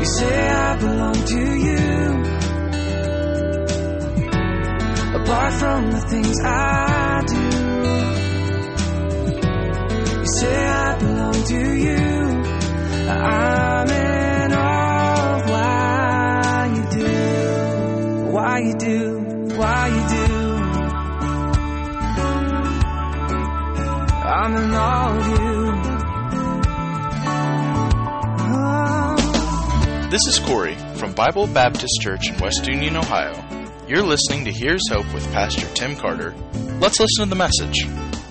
say I belong to you. Apart from the things I do, you say I belong to you. I'm in awe of why you do, why you do, why you do. I'm in awe of you. This is Corey from Bible Baptist Church in West Union, Ohio. You're listening to Here's Hope with Pastor Tim Carter. Let's listen to the message.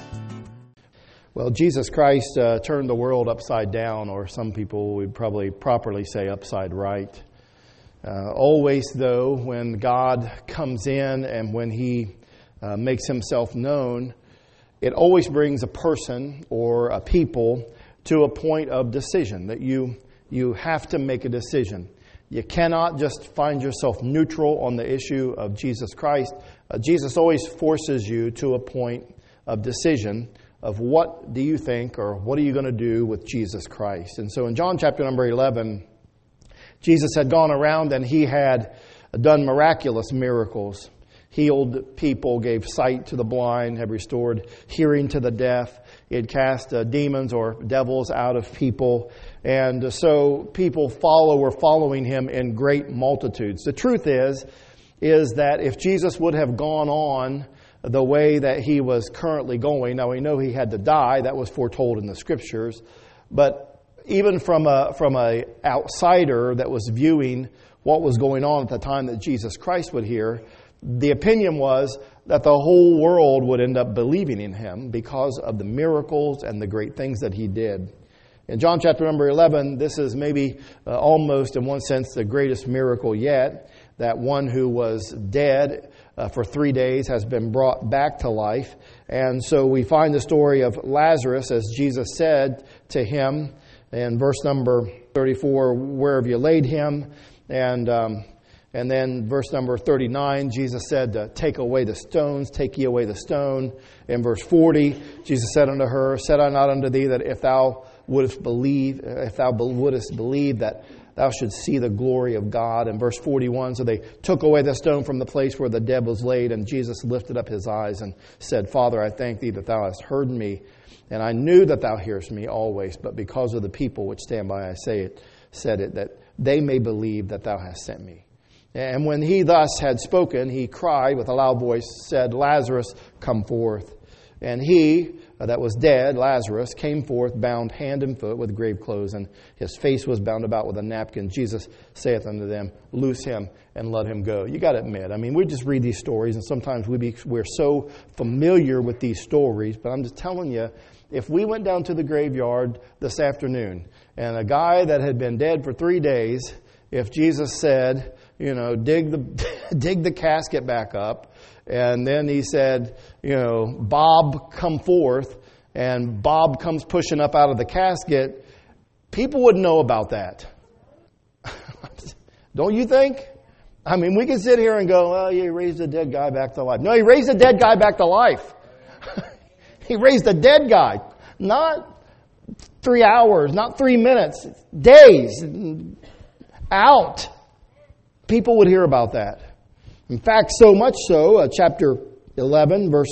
Well, Jesus Christ turned the world upside down, or some people would probably properly say upside right. Always, though, when God comes in and when He makes Himself known, it always brings a person or a people to a point of decision, that you have to make a decision. You cannot just find yourself neutral on the issue of Jesus Christ. Jesus always forces you to a point of decision of what do you think or what are you going to do with Jesus Christ. And so in John chapter number 11, Jesus had gone around and He had done miraculous miracles. Healed people, gave sight to the blind, had restored hearing to the deaf. He had cast demons or devils out of people. And so people were following Him in great multitudes. The truth is that if Jesus would have gone on the way that He was currently going, now we know He had to die, that was foretold in the Scriptures, but even from a outsider that was viewing what was going on at the time that Jesus Christ would hear, the opinion was that the whole world would end up believing in Him because of the miracles and the great things that He did. In John chapter number 11, this is maybe almost in one sense the greatest miracle yet, that one who was dead for 3 days has been brought back to life. And so we find the story of Lazarus, as Jesus said to him in verse number 34, "Where have you laid him?" And then verse number 39, Jesus said, "Take away the stones, take ye away the stone." In verse 40, Jesus said unto her, "Said I not unto thee that if thou wouldest believe that thou shouldst see the glory of God?" In verse 41, so they took away the stone from the place where the dead was laid, and Jesus lifted up His eyes and said, "Father, I thank Thee that Thou hast heard me, and I knew that Thou hearest me always, but because of the people which stand by I said it, that they may believe that Thou hast sent me." And when He thus had spoken, He cried with a loud voice, said, "Lazarus, come forth." And he that was dead, Lazarus, came forth, bound hand and foot with grave clothes, and his face was bound about with a napkin. Jesus saith unto them, "Loose him and let him go." You got to admit, we just read these stories, and sometimes we're so familiar with these stories, but I'm just telling you, if we went down to the graveyard this afternoon, and a guy that had been dead for 3 days, if Jesus said, dig the casket back up, and then He said, "Bob, come forth," and Bob comes pushing up out of the casket, people wouldn't know about that. Don't you think? We can sit here and go, "Well, He raised a dead guy back to life." No, He raised a dead guy back to life. He raised a dead guy. Not 3 hours, not 3 minutes, days out. People would hear about that. In fact, so much so, chapter 11, verse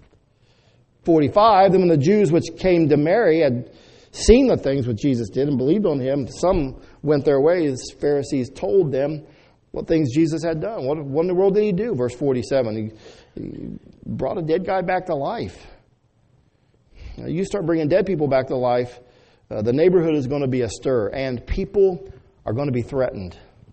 45, then when the Jews which came to Mary had seen the things which Jesus did and believed on Him, some went their ways. Pharisees told them what things Jesus had done. What in the world did He do? Verse 47, He brought a dead guy back to life. Now, you start bringing dead people back to life, the neighborhood is going to be astir, and people are going to be threatened.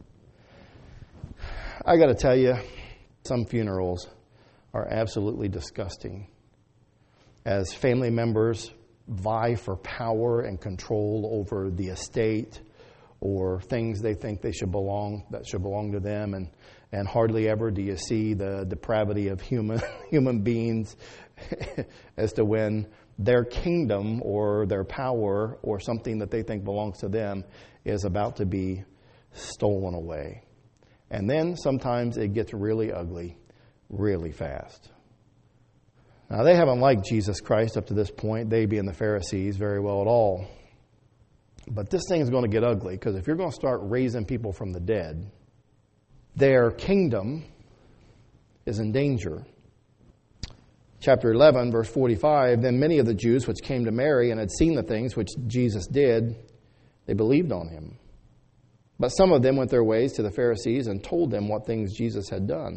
I got to tell you, some funerals are absolutely disgusting. As family members vie for power and control over the estate or things they think that should belong to them, and hardly ever do you see the depravity of human beings as to when their kingdom or their power or something that they think belongs to them is about to be stolen away. And then sometimes it gets really ugly really fast. Now, they haven't liked Jesus Christ up to this point, they being the Pharisees, very well at all. But this thing is going to get ugly, because if you're going to start raising people from the dead, their kingdom is in danger. Chapter 11, verse 45, then many of the Jews which came to Mary and had seen the things which Jesus did, they believed on him. But some of them went their ways to the Pharisees and told them what things Jesus had done.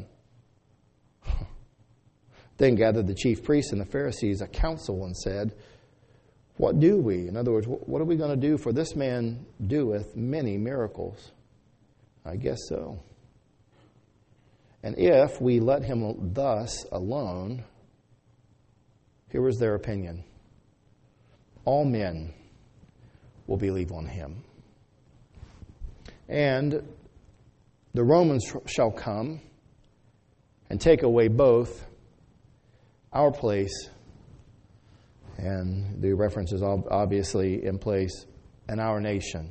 Then gathered the chief priests and the Pharisees a council and said, what do we? In other words, what are we going to do? For this man doeth many miracles. I guess so. And if we let him thus alone, here was their opinion, all men will believe on him. And the Romans shall come and take away both our place, and the reference is obviously in place, and our nation.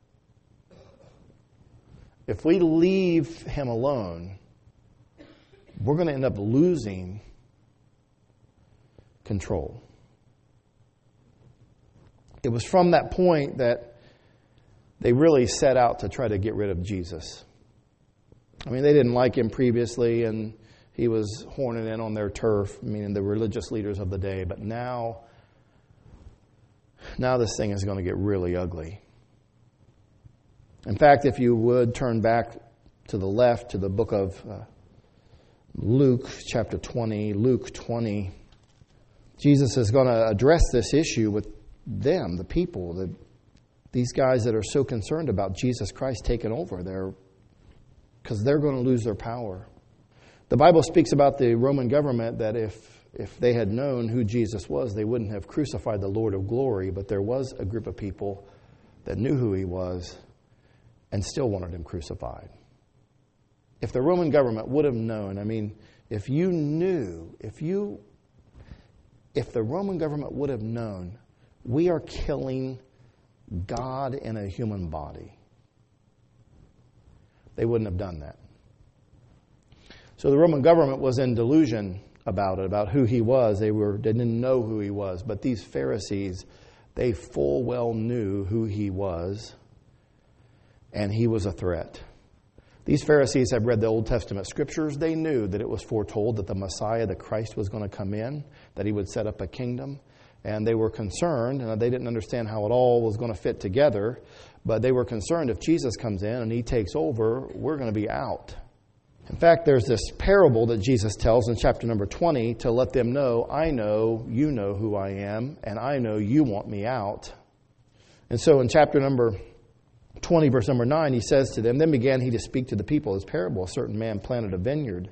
If we leave him alone, we're going to end up losing control. It was from that point that they really set out to try to get rid of Jesus. I mean, they didn't like him previously, and he was horning in on their turf, meaning the religious leaders of the day. But now this thing is going to get really ugly. In fact, if you would turn back to the left to the book of Luke, chapter 20, Luke 20, Jesus is going to address this issue with them, the people, these guys that are so concerned about Jesus Christ taking over, because they're going to lose their power. The Bible speaks about the Roman government that if they had known who Jesus was, they wouldn't have crucified the Lord of glory, but there was a group of people that knew who he was and still wanted him crucified. If the Roman government would have known, I mean, if the Roman government would have known, we are killing God in a human body, they wouldn't have done that. So the Roman government was in delusion about it, about who he was. They didn't know who he was. But these Pharisees, they full well knew who he was, and he was a threat. These Pharisees have read the Old Testament scriptures. They knew that it was foretold that the Messiah, the Christ, was going to come in, that he would set up a kingdom. And they were concerned, and they didn't understand how it all was going to fit together, but they were concerned if Jesus comes in and he takes over, we're going to be out. In fact, there's this parable that Jesus tells in chapter number 20 to let them know, I know you know who I am, and I know you want me out. And so in chapter number 20, verse number 9, he says to them, then began he to speak to the people his parable. A certain man planted a vineyard.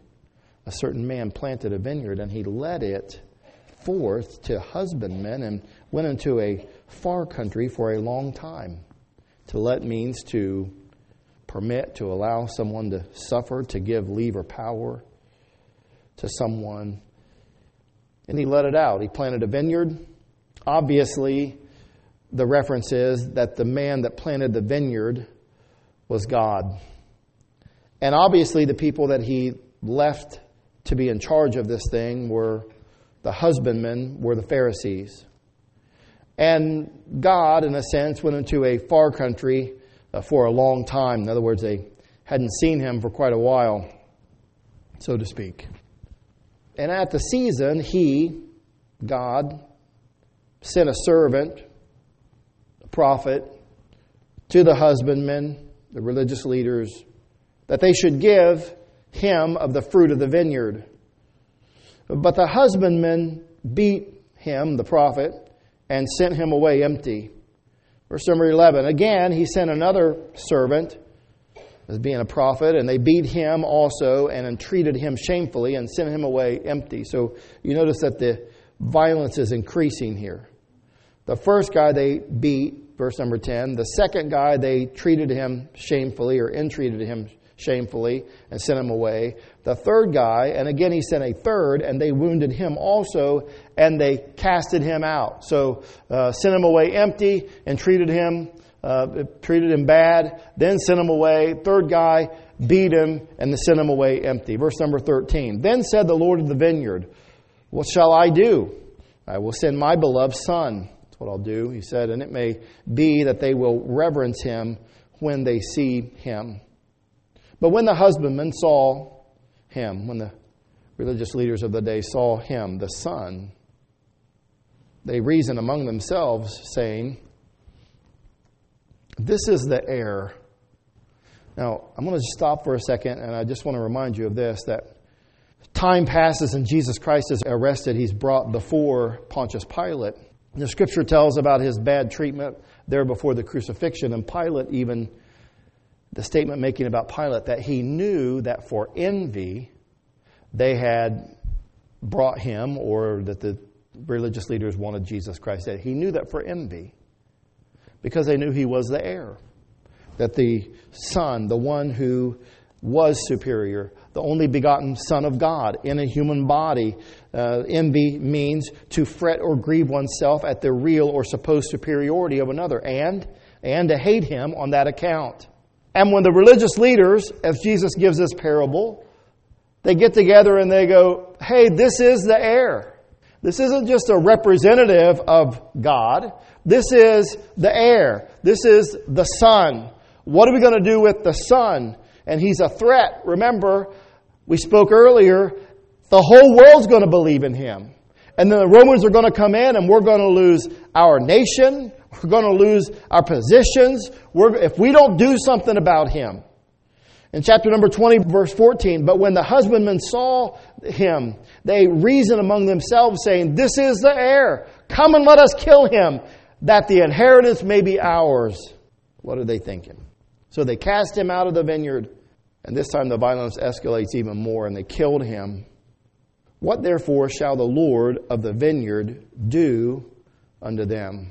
And he led it forth to husbandmen and went into a far country for a long time. To let means to permit, to allow someone to suffer, to give leave or power to someone. And he let it out. He planted a vineyard. Obviously, the reference is that the man that planted the vineyard was God. And obviously, the people that he left to be in charge of this thing were the husbandmen, were the Pharisees. And God, in a sense, went into a far country for a long time. In other words, they hadn't seen him for quite a while, so to speak. And at the season, God, sent a servant, a prophet, to the husbandmen, the religious leaders, that they should give him of the fruit of the vineyard. But the husbandmen beat him, the prophet, and sent him away empty. Verse number 11, again, he sent another servant, as being a prophet, and they beat him also and entreated him shamefully and sent him away empty. So you notice that the violence is increasing here. The first guy they beat, verse number 10. The second guy, they treated him shamefully or entreated him shamefully and sent him away. The third guy, and again he sent a third, and they wounded him also, and they casted him out. So sent him away empty and treated him bad, then sent him away. Third guy beat him and sent him away empty. Verse number 13. Then said the Lord of the vineyard, what shall I do? I will send my beloved son That's what I'll do, he said, and it may be that they will reverence him when they see him. But when the husbandmen saw him, when the religious leaders of the day saw him, the Son, they reasoned among themselves, saying, this is the heir. Now, I'm going to stop for a second, and I just want to remind you of this, that time passes and Jesus Christ is arrested. He's brought before Pontius Pilate. The Scripture tells about his bad treatment there before the crucifixion, and Pilate even, the statement making about Pilate, that he knew that for envy they had brought him, or that the religious leaders wanted Jesus Christ dead. He knew that for envy, because they knew he was the heir. That the Son, the one who was superior, the only begotten Son of God in a human body. Envy means to fret or grieve oneself at the real or supposed superiority of another, and to hate him on that account. And when the religious leaders, as Jesus gives this parable, they get together and they go, hey, this is the heir. This isn't just a representative of God. This is the heir. This is the Son. What are we going to do with the Son? And he's a threat. Remember, we spoke earlier, the whole world's going to believe in him. And then the Romans are going to come in and we're going to lose our nation. We're going to lose our positions if we don't do something about him. In chapter number 20, verse 14, but when the husbandmen saw him, they reasoned among themselves, saying, this is the heir. Come and let us kill him, that the inheritance may be ours. What are they thinking? So they cast him out of the vineyard, and this time the violence escalates even more, and they killed him. What therefore shall the Lord of the vineyard do unto them?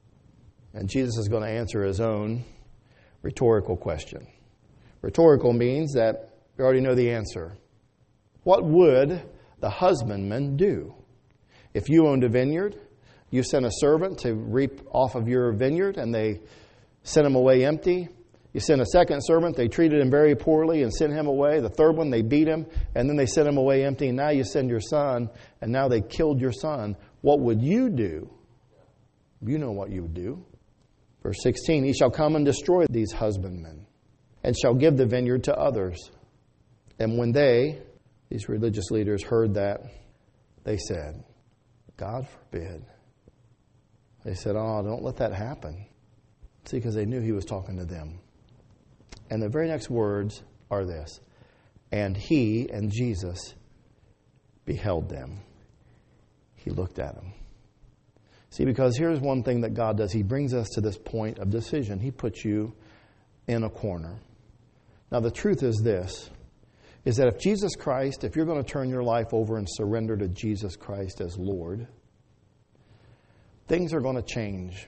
And Jesus is going to answer his own rhetorical question. Rhetorical means that we already know the answer. What would the husbandman do? If you owned a vineyard, you sent a servant to reap off of your vineyard, and they sent him away empty. You sent a second servant, they treated him very poorly and sent him away. The third one, they beat him, and then they sent him away empty. And now you send your son, and now they killed your son. What would you do? You know what you would do. Verse 16, he shall come and destroy these husbandmen, and shall give the vineyard to others. And when these religious leaders, heard that, they said, God forbid. They said, oh, don't let that happen. See, because they knew he was talking to them. And the very next words are this. And he, and Jesus, beheld them. He looked at them. See, because here's one thing that God does. He brings us to this point of decision. He puts you in a corner. Now, the truth is this, is that if Jesus Christ, if you're going to turn your life over and surrender to Jesus Christ as Lord, things are going to change.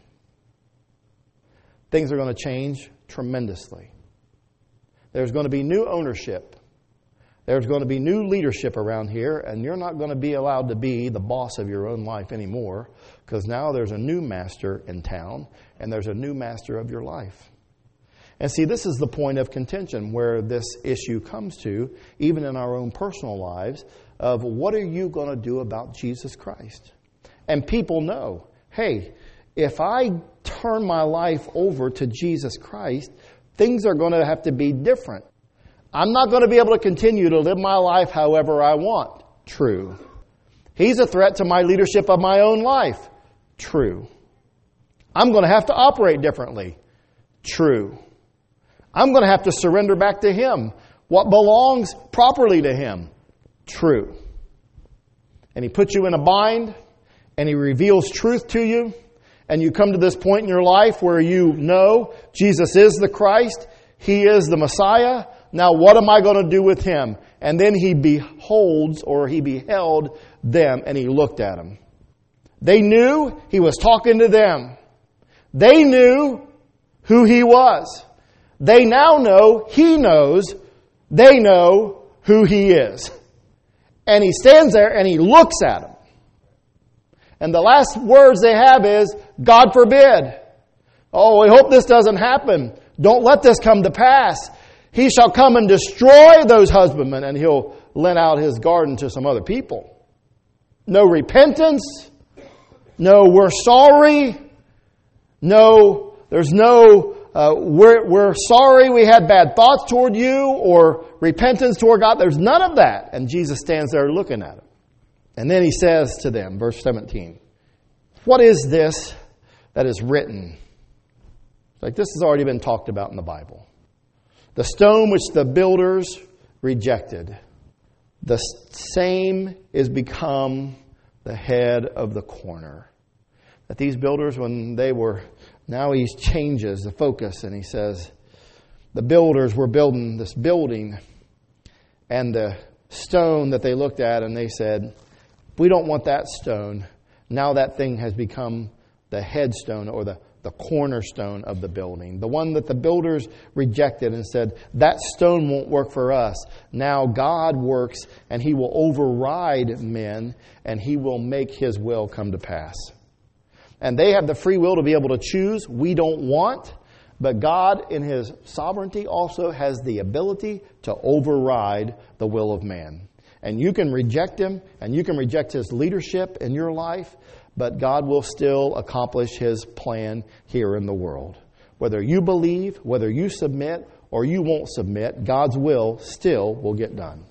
Things are going to change tremendously. There's going to be new ownership. There's going to be new leadership around here, and you're not going to be allowed to be the boss of your own life anymore, because now there's a new master in town, and there's a new master of your life. And see, this is the point of contention where this issue comes to, even in our own personal lives, of what are you going to do about Jesus Christ? And people know, hey, if I turn my life over to Jesus Christ, things are going to have to be different. I'm not going to be able to continue to live my life however I want. True. He's a threat to my leadership of my own life. True. I'm going to have to operate differently. True. I'm going to have to surrender back to Him what belongs properly to Him. True. And He puts you in a bind, and He reveals truth to you, and you come to this point in your life where you know Jesus is the Christ, He is the Messiah. Now what am I going to do with Him? And then He beheld them, and He looked at them. They knew He was talking to them. They knew who He was. They now know He knows. They know who He is. And He stands there and He looks at them. And the last words they have is, God forbid. Oh, we hope this doesn't happen. Don't let this come to pass. He shall come and destroy those husbandmen, and He'll lend out His garden to some other people. No repentance. no, we're sorry. No, there's no, we're sorry we had bad thoughts toward you or repentance toward God. There's none of that. And Jesus stands there looking at him. And then he says to them, verse 17, what is this that is written? Like this has already been talked about in the Bible. The stone which the builders rejected, the same is become the head of the corner. That these builders, when they were, now he changes the focus and he says, the builders were building this building, and the stone that they looked at and they said, we don't want that stone. Now that thing has become the headstone or the cornerstone of the building. The one that the builders rejected and said, that stone won't work for us. Now God works and he will override men and he will make his will come to pass. And they have the free will to be able to choose. We don't want. But God in his sovereignty also has the ability to override the will of man. And you can reject him and you can reject his leadership in your life. But God will still accomplish his plan here in the world. Whether you believe, whether you submit, or you won't submit, God's will still will get done.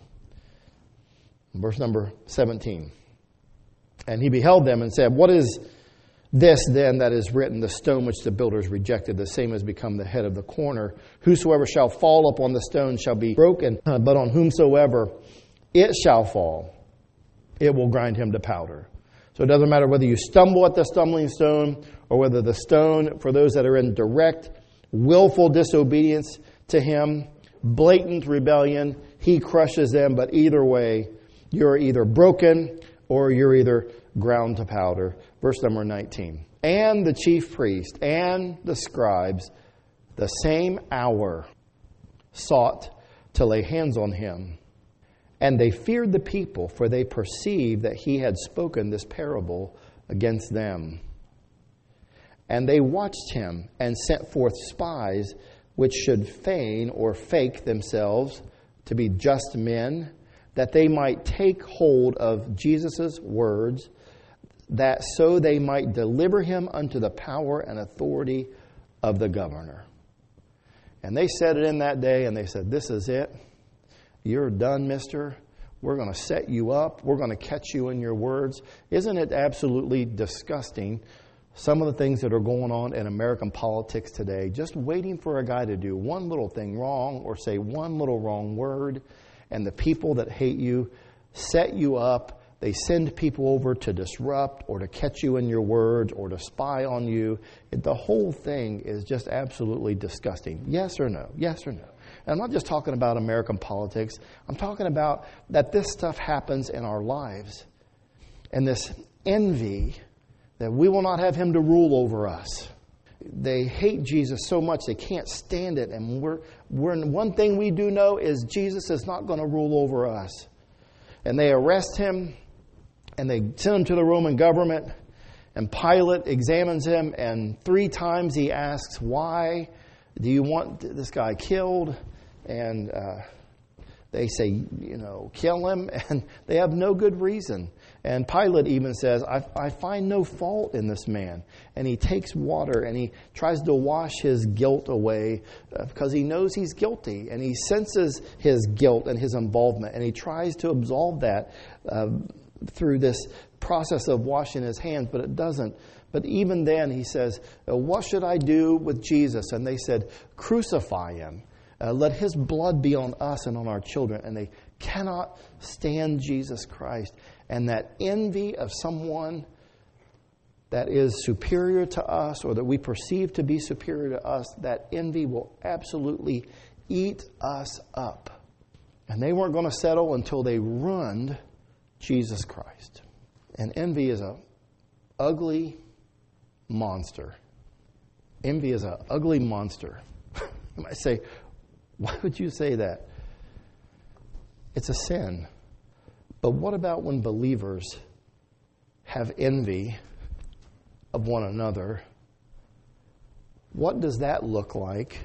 Verse number 17. And he beheld them and said, what is this then that is written, the stone which the builders rejected, the same has become the head of the corner. Whosoever shall fall upon the stone shall be broken, but on whomsoever it shall fall, it will grind him to powder. So it doesn't matter whether you stumble at the stumbling stone or whether the stone, for those that are in direct, willful disobedience to him, blatant rebellion, he crushes them. But either way, you're either broken or you're either ground to powder. Verse number 19. And the chief priest and the scribes, the same hour, sought to lay hands on him. And they feared the people, for they perceived that he had spoken this parable against them. And they watched him and sent forth spies, which should feign or fake themselves to be just men, that they might take hold of Jesus' words, that so they might deliver him unto the power and authority of the governor. And they said it in that day, and they said, this is it. You're done, mister. We're going to set you up. We're going to catch you in your words. Isn't it absolutely disgusting, some of the things that are going on in American politics today, just waiting for a guy to do one little thing wrong or say one little wrong word, and the people that hate you set you up. They send people over to disrupt or to catch you in your words or to spy on you. The whole thing is just absolutely disgusting. Yes or no? Yes or no? And I'm not just talking about American politics. I'm talking about that this stuff happens in our lives. And this envy that we will not have him to rule over us. They hate Jesus so much they can't stand it. And we're one thing we do know is Jesus is not going to rule over us. And they arrest him and they send him to the Roman government. And Pilate examines him, and 3 times he asks, why do you want this guy killed? And they say, kill him. And they have no good reason. And Pilate even says, I find no fault in this man. And he takes water and he tries to wash his guilt away because he knows he's guilty. And he senses his guilt and his involvement. And he tries to absolve that through this process of washing his hands, but it doesn't. But even then he says, what should I do with Jesus? And they said, crucify him. Let his blood be on us and on our children. And they cannot stand Jesus Christ. And that envy of someone that is superior to us or that we perceive to be superior to us, that envy will absolutely eat us up. And they weren't going to settle until they ruined Jesus Christ. And envy is an ugly monster. Envy is an ugly monster. You might say, why would you say that? It's a sin. But what about when believers have envy of one another? What does that look like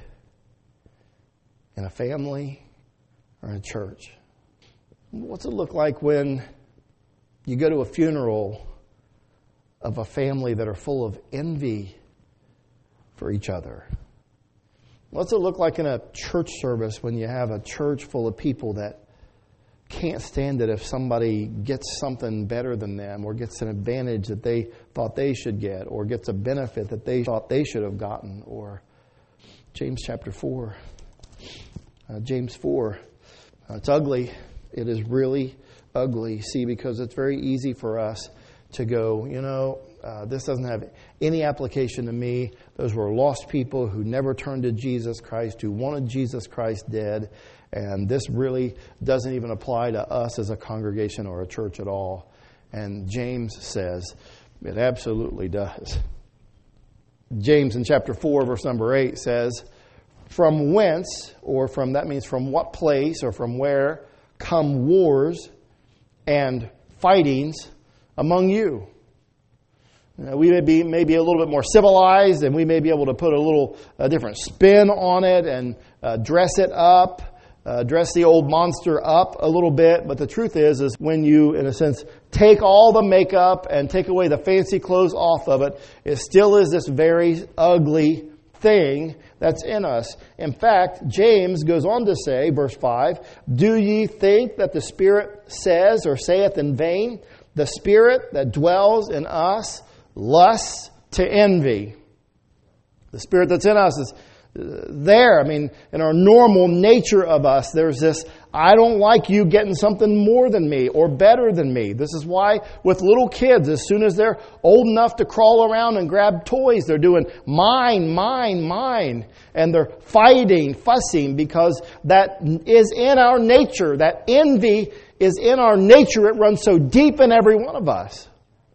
in a family or in a church? What's it look like when you go to a funeral of a family that are full of envy for each other? What's it look like in a church service when you have a church full of people that can't stand it if somebody gets something better than them, or gets an advantage that they thought they should get, or gets a benefit that they thought they should have gotten? Or James chapter 4. James 4. It's ugly. It is really ugly. See, because it's very easy for us to go, this doesn't have any application to me. Those were lost people who never turned to Jesus Christ, who wanted Jesus Christ dead. And this really doesn't even apply to us as a congregation or a church at all. And James says it absolutely does. James in chapter 4, verse number 8 says, from whence, or from, that means from what place or from where, come wars and fightings among you. We may be a little bit more civilized, and we may be able to put a different spin on it and dress it up, dress the old monster up a little bit. But the truth is when you, in a sense, take all the makeup and take away the fancy clothes off of it, it still is this very ugly thing that's in us. In fact, James goes on to say, verse 5, do ye think that the Spirit says or saith in vain? The Spirit that dwells in us lusts to envy. The Spirit that's in us is there. In our normal nature of us, there's this, I don't like you getting something more than me or better than me. This is why with little kids, as soon as they're old enough to crawl around and grab toys, they're doing mine, mine, mine. And they're fighting, fussing, because that is in our nature. That envy is in our nature. It runs so deep in every one of us.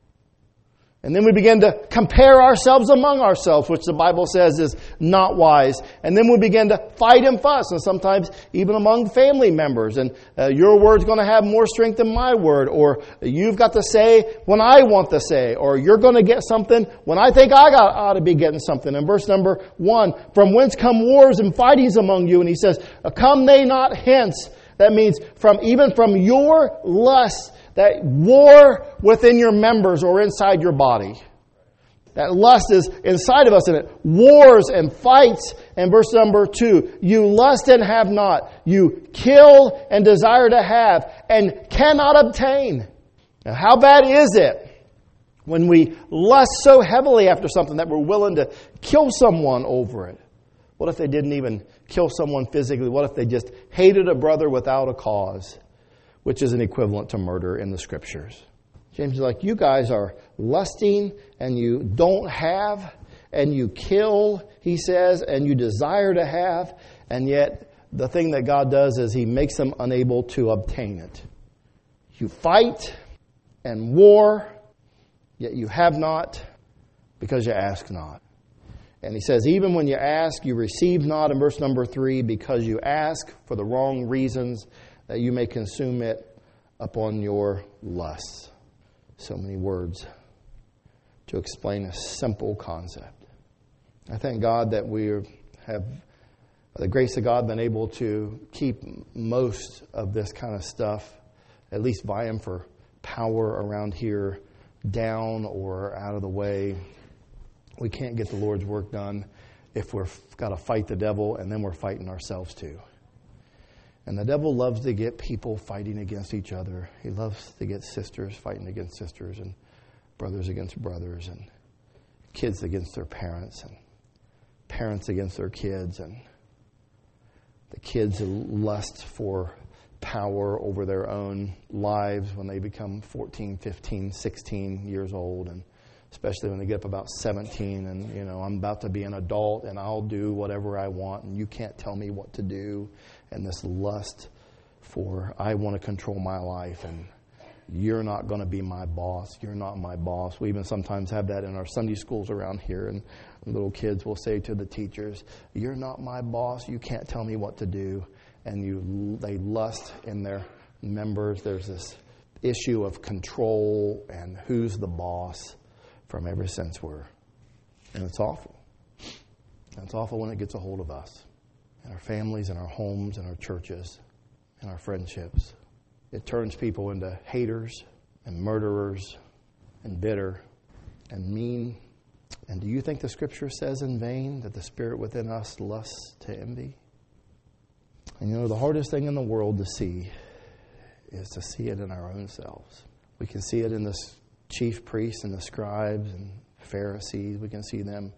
And then we begin to compare ourselves among ourselves, which the Bible says is not wise. And then we begin to fight and fuss, and sometimes even among family members. And your word's going to have more strength than my word, or you've got to say when I want to say, or you're going to get something when I think I ought to be getting something. In verse number 1, from whence come wars and fightings among you? And he says, come they not hence? That means even from your lust, that war within your members or inside your body. That lust is inside of us, and it wars and fights. And verse number 2, you lust and have not. You kill and desire to have and cannot obtain. Now, how bad is it when we lust so heavily after something that we're willing to kill someone over it? What if they didn't even kill someone physically? What if they just hated a brother without a cause? Which is an equivalent to murder in the Scriptures. James is like, you guys are lusting and you don't have, and you kill, he says, and you desire to have, and yet the thing that God does is He makes them unable to obtain it. You fight and war, yet you have not because you ask not. And he says, even when you ask, you receive not, in verse number 3, because you ask for the wrong reasons, that you may consume it upon your lusts. So many words to explain a simple concept. I thank God that we have, by the grace of God, been able to keep most of this kind of stuff, at least vying for power around here, down or out of the way. We can't get the Lord's work done if we've got to fight the devil, and then we're fighting ourselves too. And the devil loves to get people fighting against each other. He loves to get sisters fighting against sisters, and brothers against brothers, and kids against their parents, and parents against their kids, and the kids lust for power over their own lives when they become 14, 15, 16 years old, and especially when they get up about 17 and, I'm about to be an adult and I'll do whatever I want and you can't tell me what to do. And this lust for, I want to control my life and you're not going to be my boss. You're not my boss. We even sometimes have that in our Sunday schools around here, and little kids will say to the teachers, you're not my boss. You can't tell me what to do. And they lust in their members. There's this issue of control and who's the boss from ever since and it's awful. And it's awful when it gets a hold of us, in our families, in our homes, in our churches, in our friendships. It turns people into haters and murderers and bitter and mean. And do you think the Scripture says in vain that the spirit within us lusts to envy? And the hardest thing in the world to see is to see it in our own selves. We can see it in the chief priests and the scribes and Pharisees. We can see them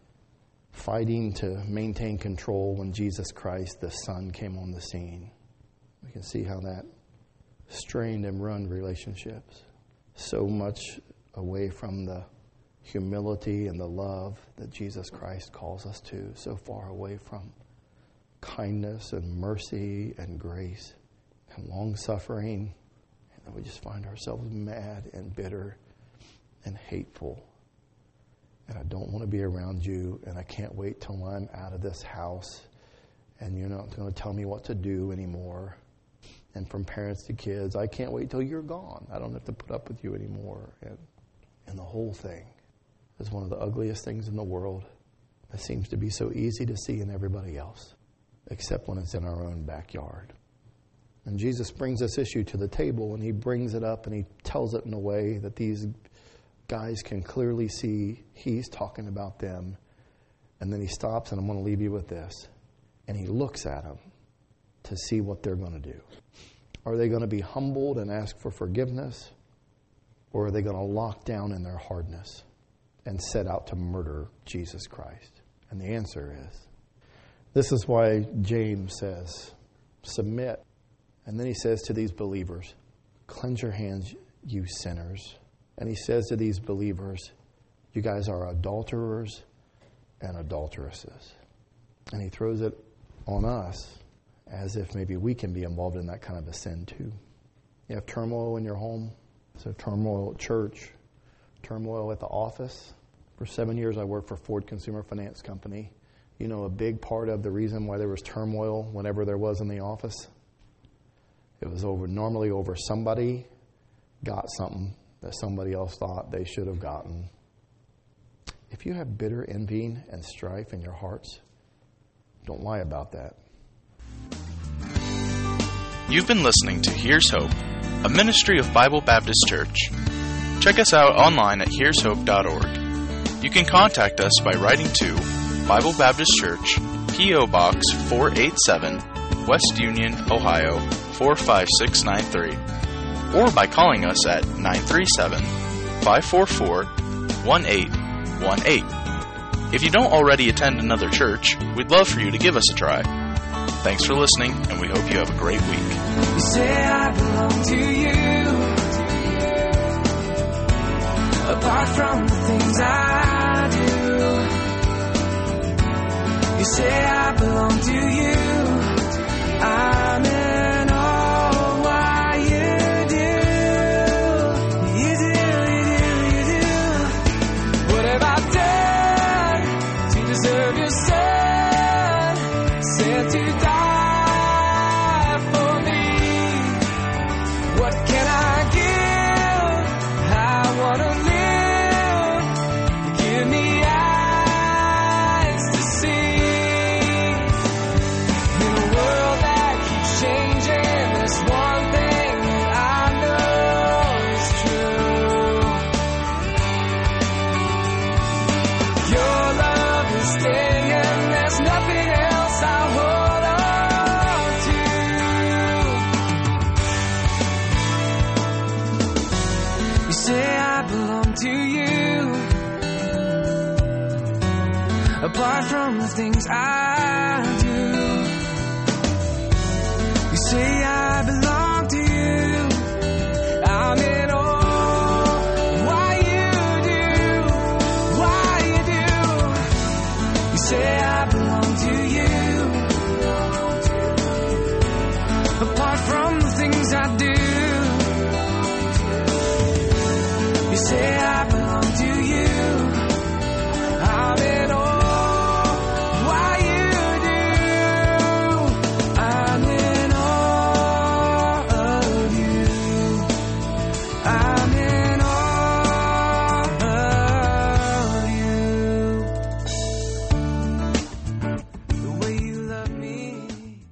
fighting to maintain control when Jesus Christ, the Son, came on the scene. We can see how that strained and ruined relationships. So much away from the humility and the love that Jesus Christ calls us to. So far away from kindness and mercy and grace and long-suffering. And then we just find ourselves mad and bitter and hateful. And I don't want to be around you, and I can't wait till I'm out of this house, and you're not going to tell me what to do anymore. And from parents to kids, I can't wait till you're gone. I don't have to put up with you anymore. And the whole thing is one of the ugliest things in the world. It seems to be so easy to see in everybody else, except when it's in our own backyard. And Jesus brings this issue to the table, and he brings it up, and he tells it in a way that these guys can clearly see he's talking about them. And then he stops, and I'm going to leave you with this. And he looks at them to see what they're going to do. Are they going to be humbled and ask for forgiveness? Or are they going to lock down in their hardness and set out to murder Jesus Christ? And the answer is, this is why James says, submit. And then he says to these believers, cleanse your hands, you sinners. And he says to these believers, you guys are adulterers and adulteresses. And he throws it on us as if maybe we can be involved in that kind of a sin too. You have turmoil in your home. So turmoil at church, turmoil at the office. For 7 years I worked for Ford Consumer Finance Company. You know, a big part of the reason why there was turmoil whenever there was in the office, it was normally over somebody got something that somebody else thought they should have gotten. If you have bitter envy and strife in your hearts, don't lie about that. You've been listening to Here's Hope, a ministry of Bible Baptist Church. Check us out online at here'shope.org. You can contact us by writing to Bible Baptist Church, P.O. Box 487, West Union, Ohio 45693, or by calling us at 937-544-1818. If you don't already attend another church, we'd love for you to give us a try. Thanks for listening, and we hope you have a great week. You say I belong to you, apart from the things I do. You say I belong to you, I'm in awe of what you do. You do. What have I done to deserve your son sent to die? Apart from the things I do, you say I belong to you, I'm in